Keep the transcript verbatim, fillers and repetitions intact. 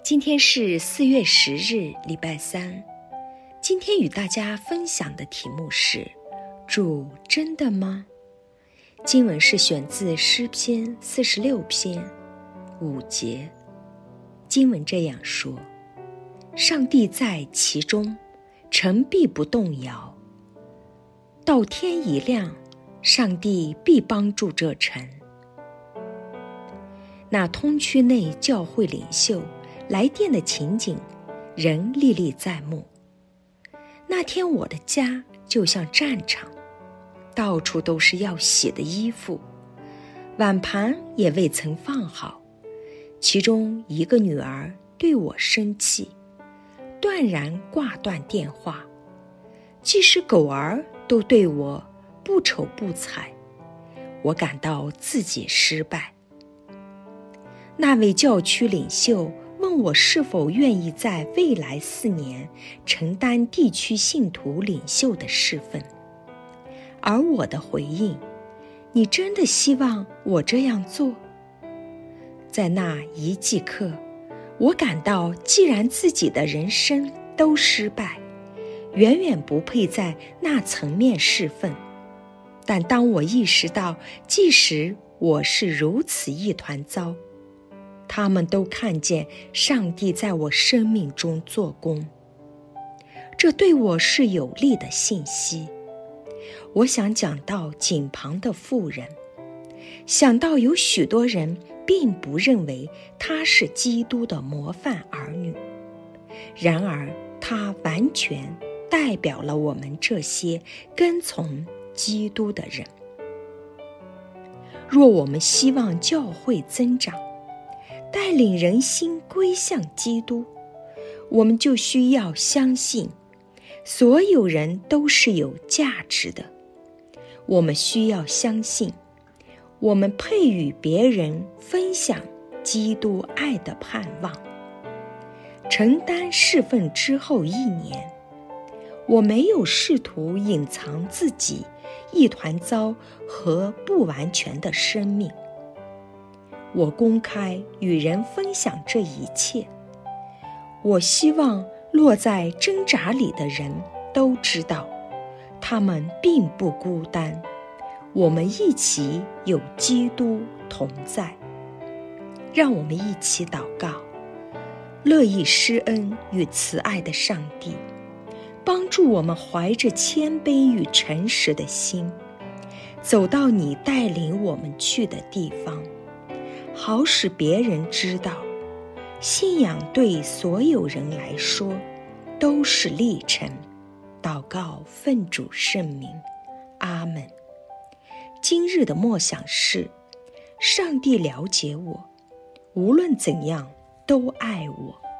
今天是四月十日，礼拜三。今天与大家分享的题目是：主真的吗？经文是选自诗篇四十六篇五节。经文这样说：上帝在其中，城必不动摇。到天一亮，上帝必帮助这城。那通区内教会领袖来电的情景仍历历在目。那天我的家就像战场，到处都是要洗的衣服，碗盘也未曾放好。其中一个女儿对我生气，断然挂断电话。即使狗儿都对我不瞅不睬，我感到自己失败。那位教区领袖问我是否愿意在未来四年承担地区信徒领袖的侍分，而我的回应：你真的希望我这样做？在那一即刻，我感到既然自己的人生都失败，远远不配在那层面侍分。但当我意识到即使我是如此一团糟，他们都看见上帝在我生命中做工，这对我是有利的信息。我想讲到井旁的妇人，想到有许多人并不认为她是基督的模范儿女，然而她完全代表了我们这些跟从基督的人。若我们希望教会增长，带领人心归向基督，我们就需要相信所有人都是有价值的。我们需要相信我们配与别人分享基督爱的盼望。承担侍奉之后一年，我没有试图隐藏自己一团糟和不完全的生命。我公开与人分享这一切，我希望落在挣扎里的人都知道，他们并不孤单，我们一起有基督同在。让我们一起祷告，乐意施恩与慈爱的上帝，帮助我们怀着谦卑与诚实的心，走到你带领我们去的地方，好使别人知道，信仰对所有人来说都是历程。祷告奉主圣名，阿们。今日的默想是：上帝了解我，无论怎样都爱我。